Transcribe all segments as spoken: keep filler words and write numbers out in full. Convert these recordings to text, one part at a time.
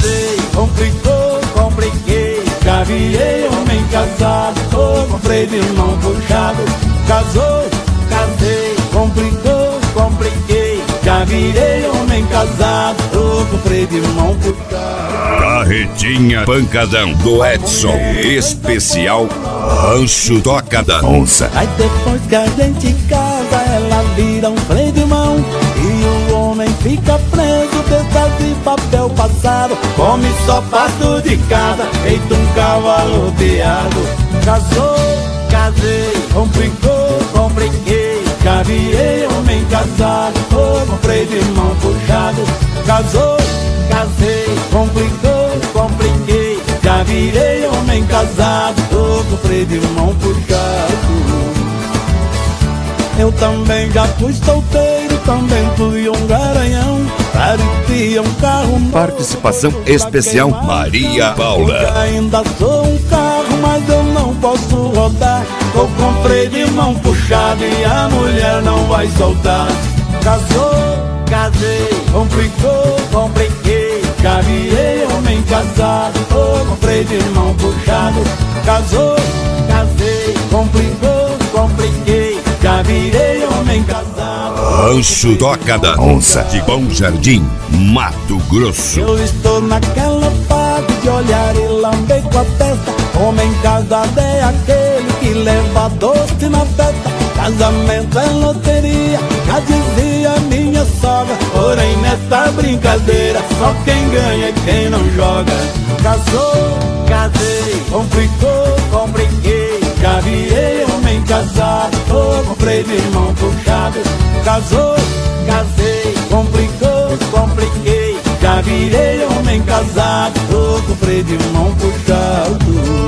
casei, complicou, compliquei. Já virei homem casado, tô com freio de mão puxado. Casou, casei, complicou, compliquei. Já virei homem casado, tô com freio de mão puxado. Carretinha Pancadão do Edson, especial Rancho Toca da Onça. Aí depois que a gente casa, ela vira um freio de mão e o homem fica preso dentro de papel passado. Come só pasto de casa, feito um cavalo teado. Casou, casei, complicou, compliquei. Já virei homem casado, tô com freio de mão puxado. Casou, casei, complicou, compliquei. Já virei homem casado, tô com freio de mão puxado. Eu também já fui solteiro, também fui um garanhão. Parecia um carro novo. Participação especial Maria Paula. Eu ainda sou um carro, mas eu não posso rodar. Tô com freio de mão puxado e a mulher não vai soltar. Casou, casei, complicou, compliquei. Já virei homem casado, tô com freio de mão puxado. Casou, casei, complicou, compliquei. Já virei homem casado. Rancho Toca da Onça, de Bom Jardim, Mato Grosso. Eu estou naquela fase de olhar e lamber com a testa. Homem casado é aquele que leva doce na festa. Casamento é loteria, já dizia minha sogra. Porém nessa brincadeira, só quem ganha é quem não joga. Casou, casei, complicou, compliquei. Já virei homem casado, tô com freio de mão puxado. Casou, casei, complicou, compliquei. Já virei homem casado, tô com freio de mão puxado.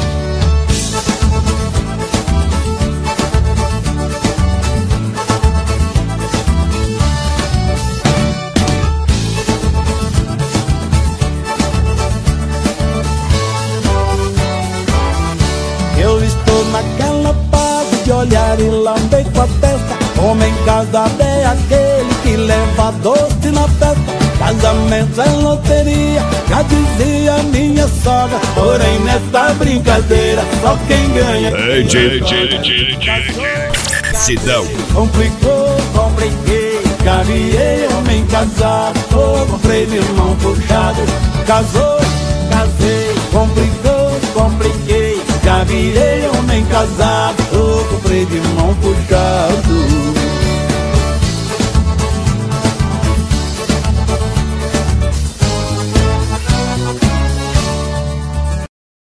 Eu estou naquela fase de olhar e lamber com a testa. Homem casado é aquele que leva doce na festa. Casamento é loteria, já dizia minha sogra. Porém nessa brincadeira, só quem ganha é quem Sidão. Complicou, compliquei. Já virei homem casado, tô com freio de mão puxado. Casou, casei, complicou, compliquei. Já virei homem casado.